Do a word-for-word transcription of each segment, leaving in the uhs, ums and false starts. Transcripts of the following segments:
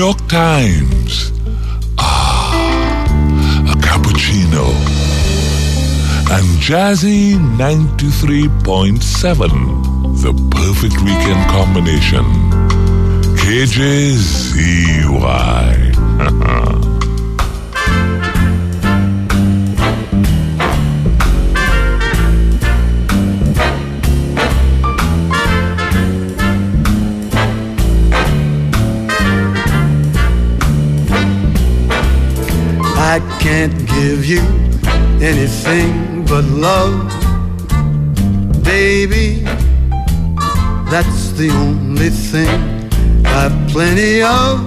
York Times. Ah, a cappuccino. And Jazzy ninety-three point seven, the perfect weekend combination. K J Z Y. I can't give you anything but love, baby. That's the only thing I've plenty of,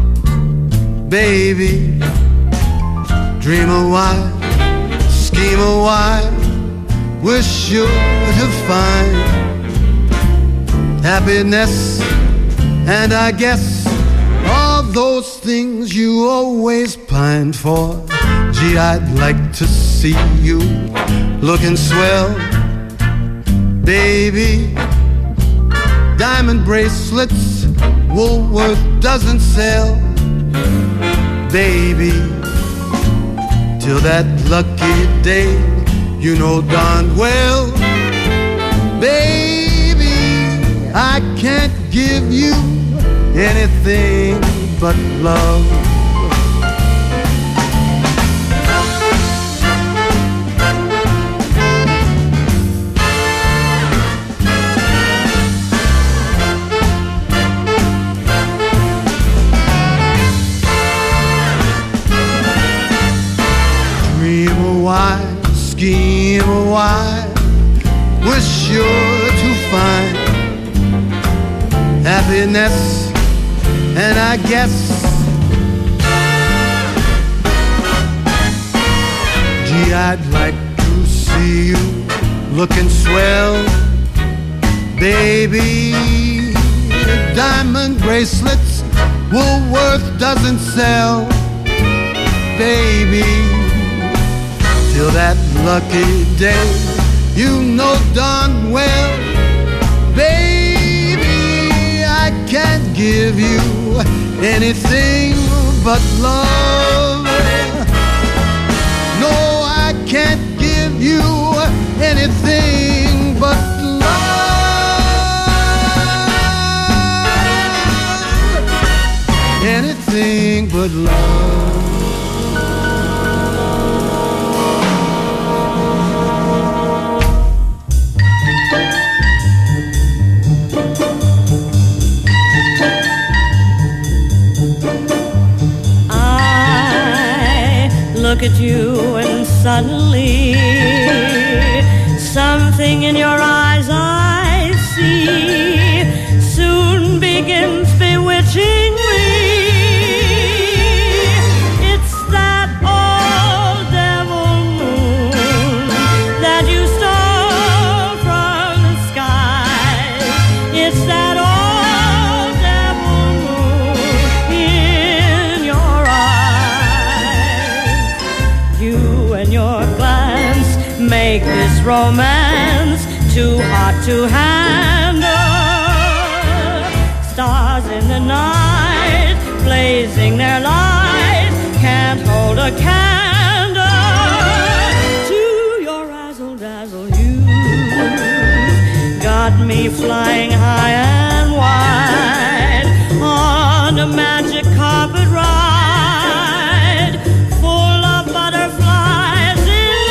baby. Dream a while, scheme a while, we're sure to find happiness, and I guess all those things you always pined for. Gee, I'd like to see you looking swell, baby. Diamond bracelets Woolworth doesn't sell, baby. Till that lucky day, you know darn well, baby, I can't give you anything but love. Dream a while, scheme a while, we're sure to find happiness, and I guess, gee, I'd like to see you looking swell, baby. Diamond bracelets Woolworth doesn't sell, baby. Till that lucky day, you know darn well, baby, I can't give you anything but love. No, I can't give you anything but love. Anything but love. Look at you and suddenly something in your eyes I see soon begins bewitching me. It's that old devil moon that you stole from the sky. It's that old devil moon in your eyes. You and your glance make this romance too hot to handle. Stars in the night, blazing their light, can't hold a candle to your razzle-dazzle. You got me flying high and wide on a magic carpet ride, full of butterflies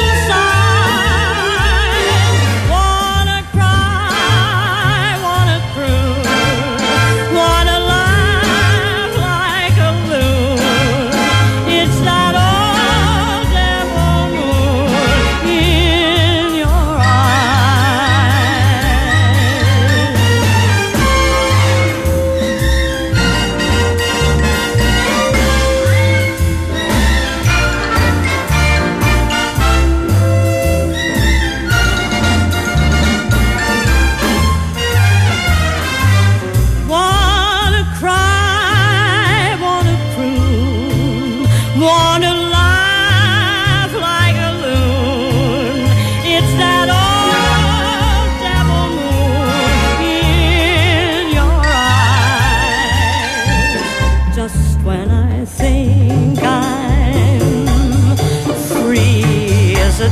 inside. Wanna cry, wanna croon, wanna laugh like a loon. It's that old devil moon in your eyes.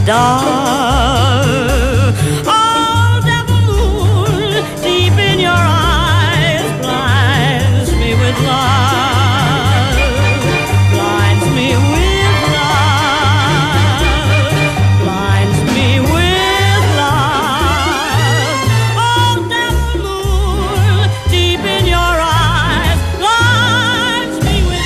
star. Oh, devil moon, deep in your eyes, blinds me with love, blinds me with love, blinds me with love. Oh, devil moon, deep in your eyes, blinds me with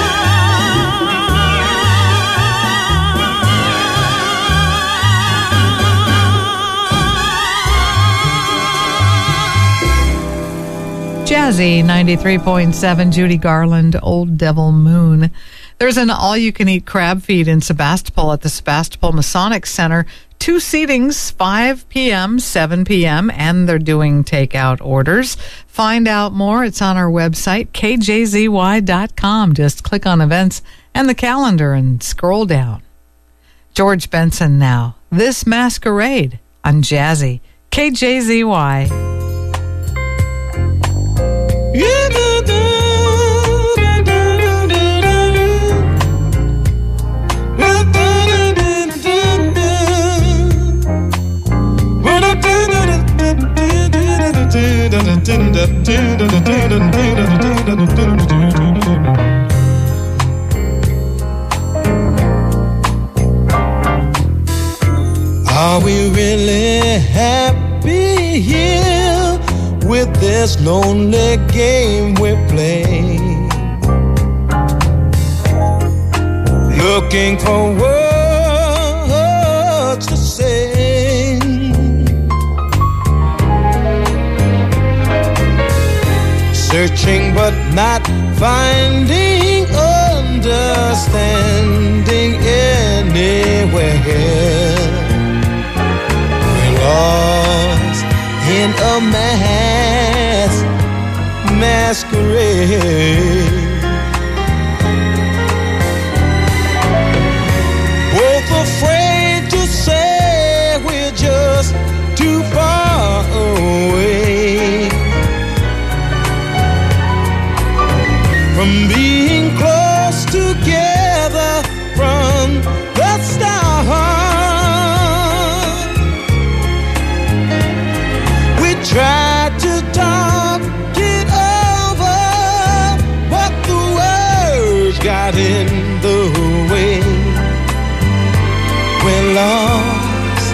Jazzy ninety-three point seven, Judy Garland, Old Devil Moon. There's an all-you-can-eat crab feed in Sebastopol at the Sebastopol Masonic Center. Two seatings, five p.m., seven p.m., and they're doing takeout orders. Find out more. It's on our website, k j z y dot com. Just click on events and the calendar and scroll down. George Benson now. This Masquerade on Jazzy, K J Z Y. Are we really happy here with this lonely game we play? Looking for words to say, searching but not finding understanding anywhere. We're lost in a mass masquerade. Both afraid to say we're just too far away from being close together from the start. We tried to talk it over, but the words got in the way. We're lost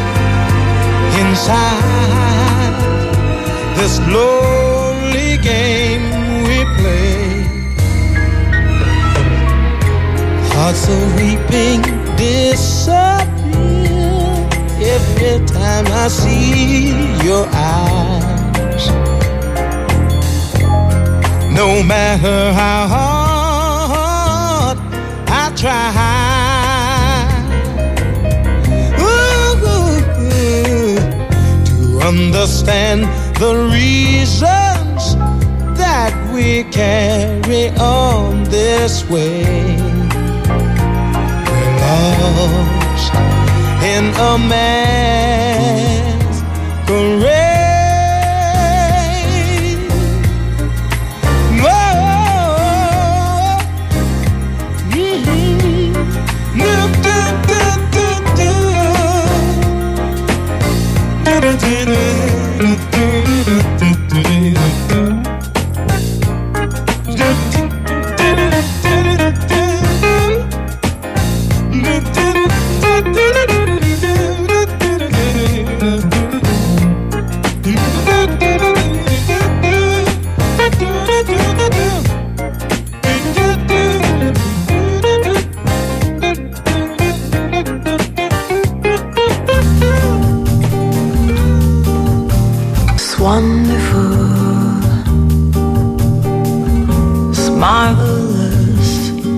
inside this lonely game we play. Hearts are weeping disappear every time I see your eyes. No matter how hard I try understand the reasons that we carry on this way. We're lost in a masquerade. Whoa. Mm-hmm. Do, do, do, do, do. Wonderful, it's marvelous.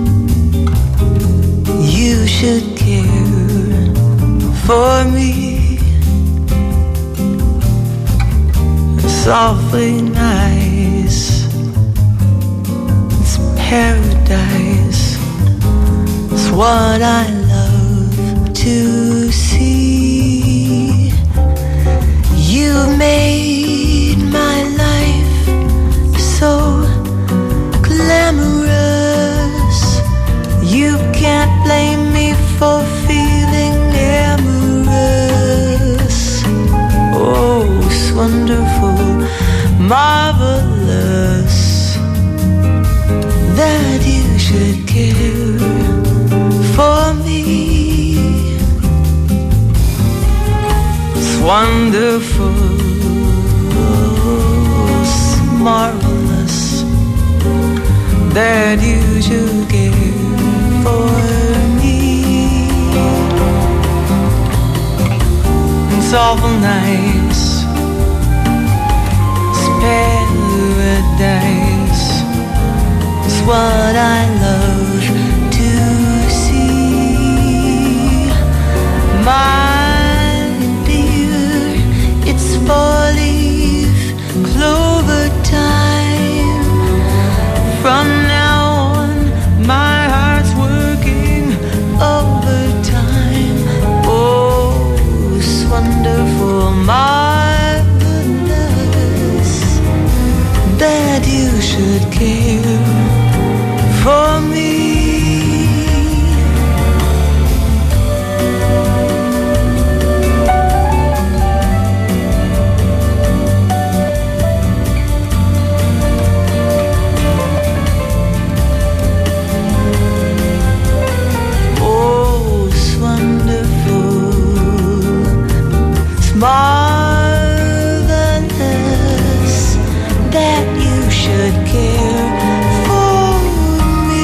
You should care for me. It's awfully nice. It's paradise. It's what I love to see. You made my life so glamorous. You can't blame me for feeling amorous. marvelous that you should care for me. It's wonderful, it's marvelous that you should care for me. It's awful nice, it's paradise, it's what I love to see. My dear, it's four-leaf clover time. From now on, my heart's working overtime. Oh, it's wonderful, marvelous that you should care for me. Marvelous that you should care for me.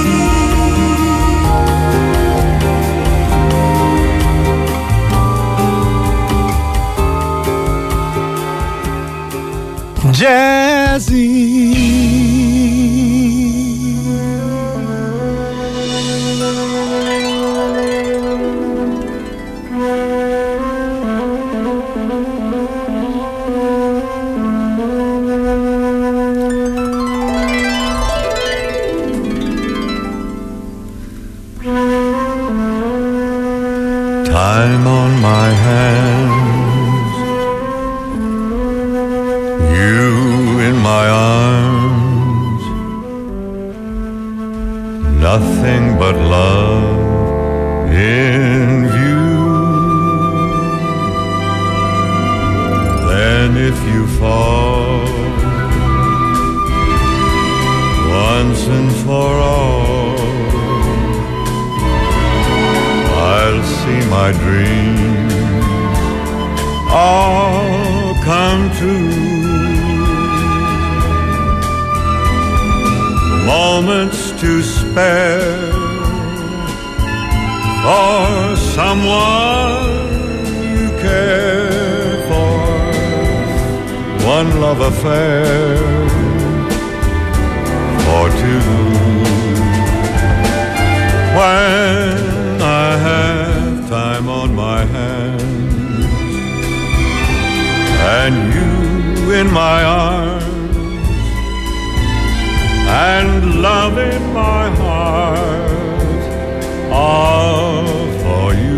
Jazzy. Time on my hands, you in my arms, nothing but love in view. Then if you fall once and for all, I'll see my dreams all come true. Moments to spare for someone you care for. One love affair or two. When I have time on my hands and you in my arms and love in my heart, all for you.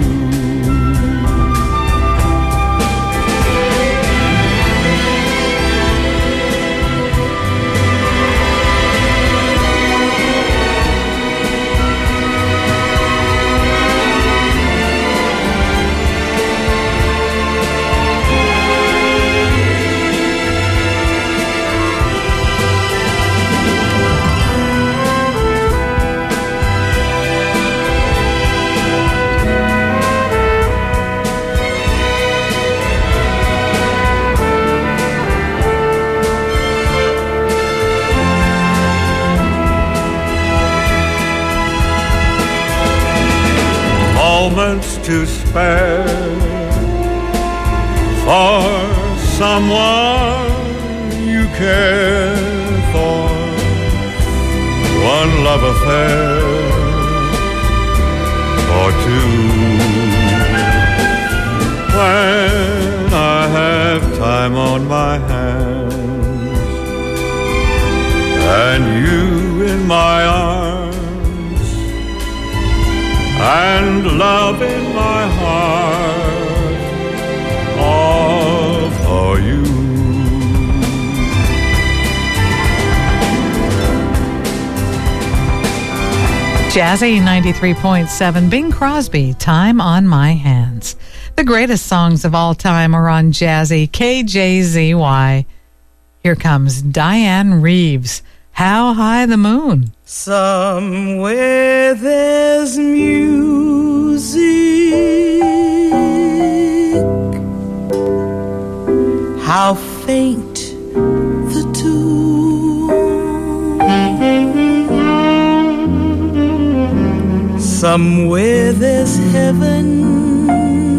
Moments to spare for someone you care for. One love affair or two. When I have time on my hands and you in my arms and love in my heart, all for you. Jazzy ninety-three point seven, Bing Crosby, Time on My Hands. The greatest songs of all time are on Jazzy, K J Z Y. Here comes Diane Reeves, How High the Moon. Somewhere there's music, how faint the tune. Somewhere there's heaven,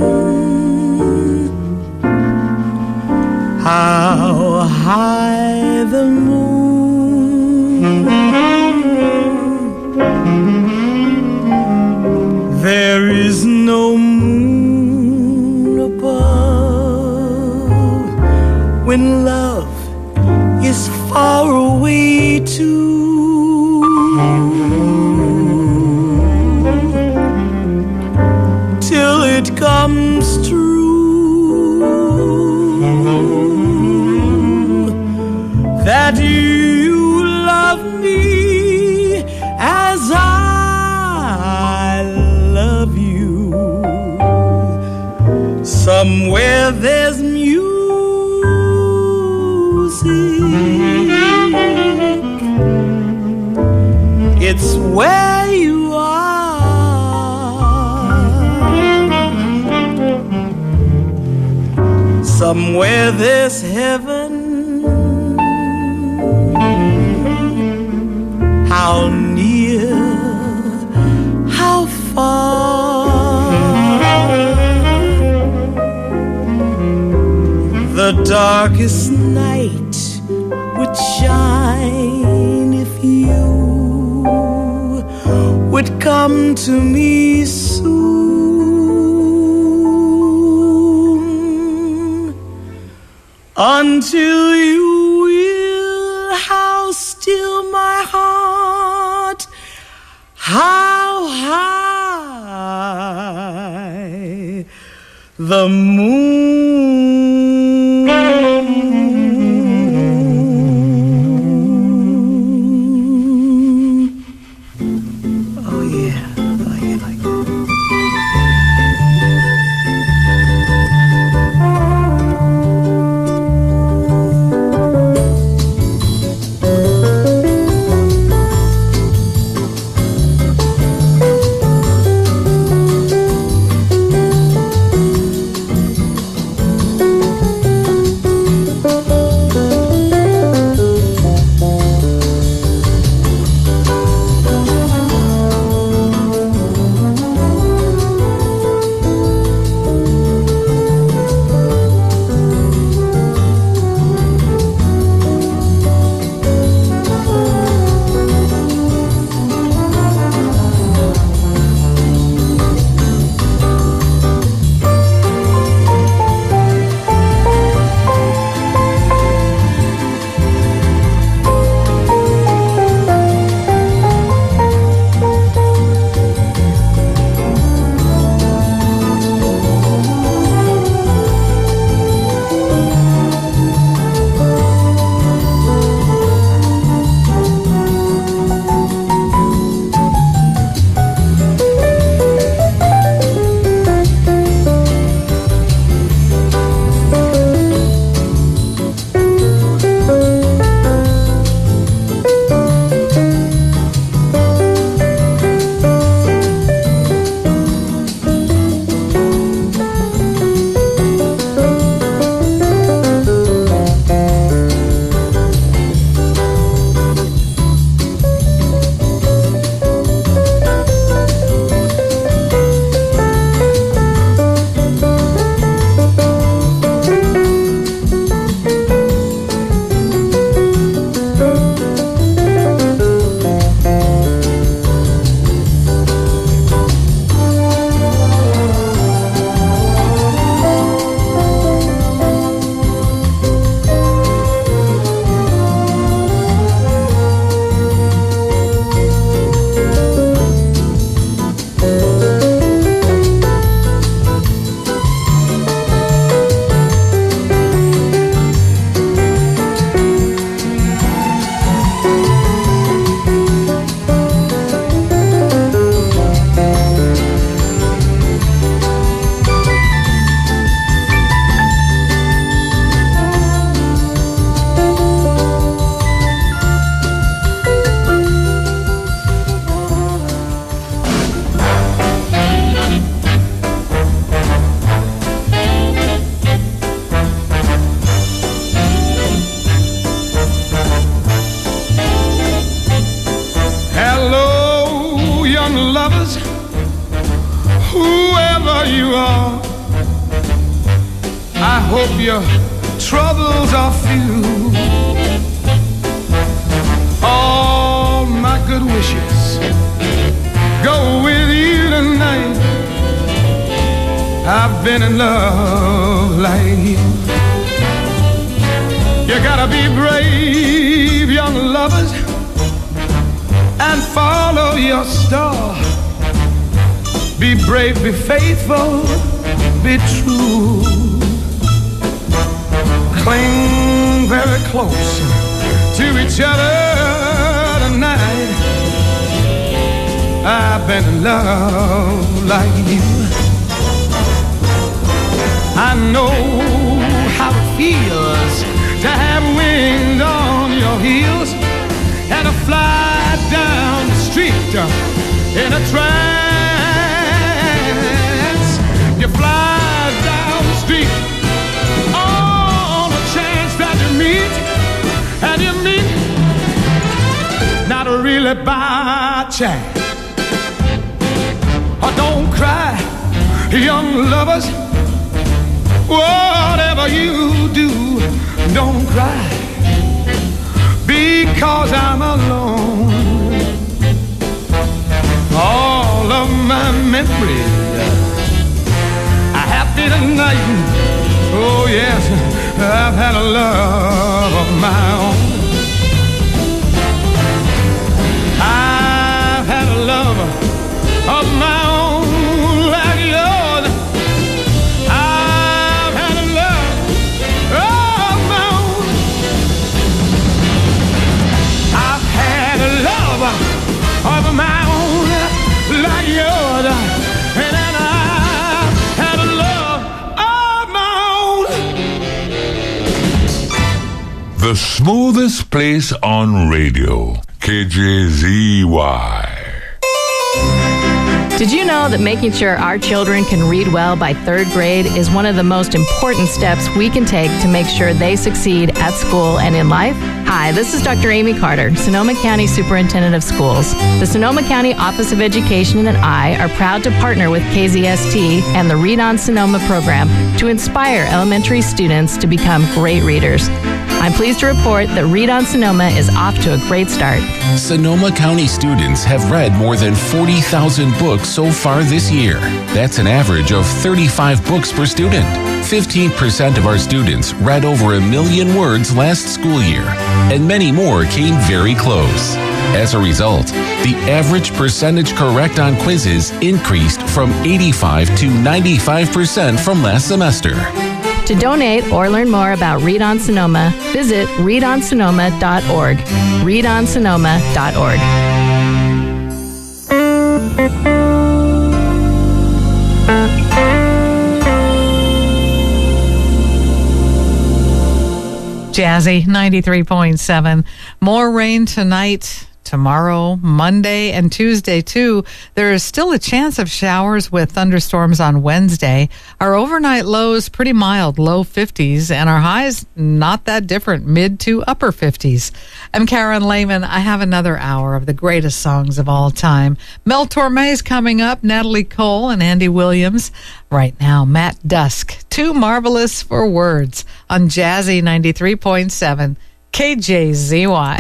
how high the moon. There is no moon above when love is far away too, till it comes true that you love me as I love you. Somewhere there's music, it's where you are. Somewhere there's heaven, how near, how far. The darkest night would shine if you would come to me soon. Until you will, how still my heart, how high the moon. Oh yeah, oh yeah, like that. hope your troubles are few. All my good wishes go with you tonight. I've been in love like you. You gotta be brave, young lovers, and follow your star. Be brave, be faithful, be true. Cling very close to each other tonight. I've been in love like you. I know how it feels to have wind on your heels and to fly down the street in a trance. You fly down the street on a chance that you meet, and you meet not really by chance. Oh, don't cry, young lovers. Whatever you do, don't cry, because I'm alone. All of my memories are happy tonight. Oh yes, I've had a love of my own. I've had a love of my own like yours. I've had a love of my own. I've had a love of my own like yours. And then I've had a love of my own. The smoothest place on radio, K J Z Y. Did you know that making sure our children can read well by third grade is one of the most important steps we can take to make sure they succeed at school and in life? Hi, this is Doctor Amy Carter, Sonoma County Superintendent of Schools. The Sonoma County Office of Education and I are proud to partner with K Z S T and the Read on Sonoma program to inspire elementary students to become great readers. I'm pleased to report that Read on Sonoma is off to a great start. Sonoma County students have read more than forty thousand books so far this year. That's an average of thirty-five books per student. fifteen percent of our students read over a million words last school year, and many more came very close. As a result, the average percentage correct on quizzes increased from eighty-five to ninety-five percent from last semester. To donate or learn more about Read on Sonoma, visit read on sonoma dot org. read on sonoma dot org. Jazzy ninety-three point seven. More rain tonight, tomorrow, Monday, and Tuesday, too. There is still a chance of showers with thunderstorms on Wednesday. Our overnight lows pretty mild, low fifties, and our highs not that different, mid to upper fifties. I'm Karen Lehman. I have another hour of the greatest songs of all time. Mel Torme's coming up, Natalie Cole and Andy Williams. Right now, Matt Dusk, Too Marvelous for Words on Jazzy ninety-three point seven, K J Z Y.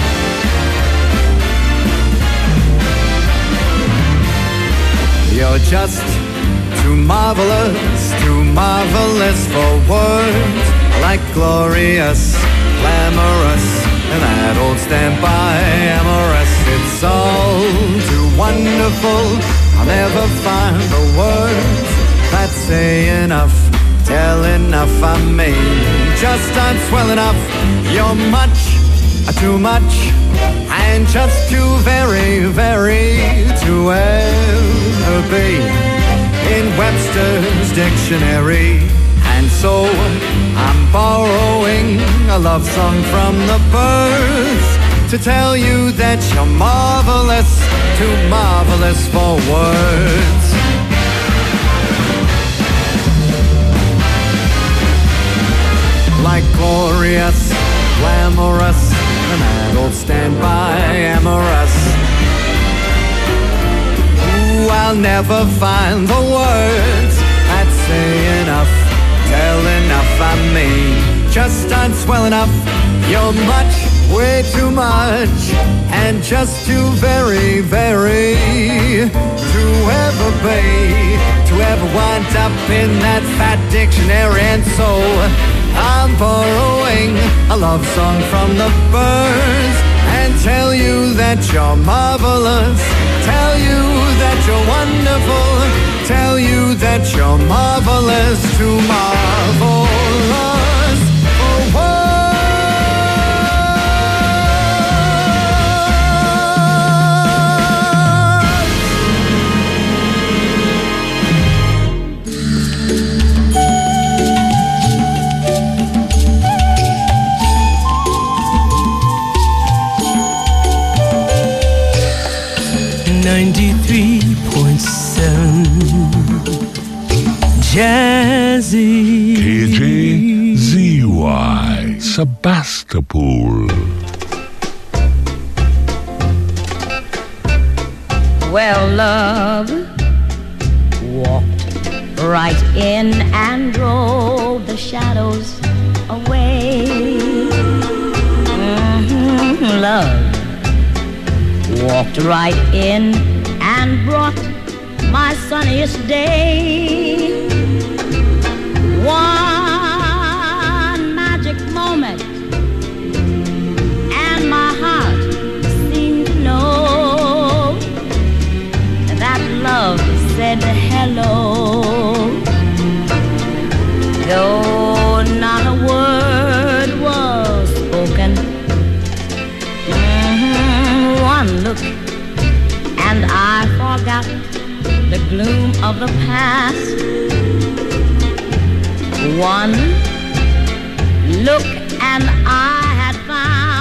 You're just too marvelous, too marvelous for words. Like glorious, glamorous, and that old standby amorous. It's all too wonderful. I'll never find the words that say enough, tell enough. I may just aren't swell enough. You're much, too much, and just too very, very to ever be in Webster's dictionary. And so I'm borrowing a love song from the birds to tell you that you're marvelous, too marvelous for words. Like glorious, glamorous, and that old standby amorous. Ooh, I'll never find the words that say enough, tell enough. I just aren't swell enough. You're much, way too much, and just too very, very to ever be, to ever wind up in that fat dictionary. And so I'm borrowing a love song from the birds and tell you that you're marvelous, tell you that you're wonderful, tell you that you're marvelous, too marvelous for words. ninety-three point seven Jazzy K J Z Y Sebastopol. Well, love walked right in and drove the shadows away. Mm-hmm. Love walked right in and brought my sunniest day. One magic moment, and my heart seemed to know that love said hello. Though not a word was spoken, mm-hmm, one look and I forgot the gloom of the past. One look and I had found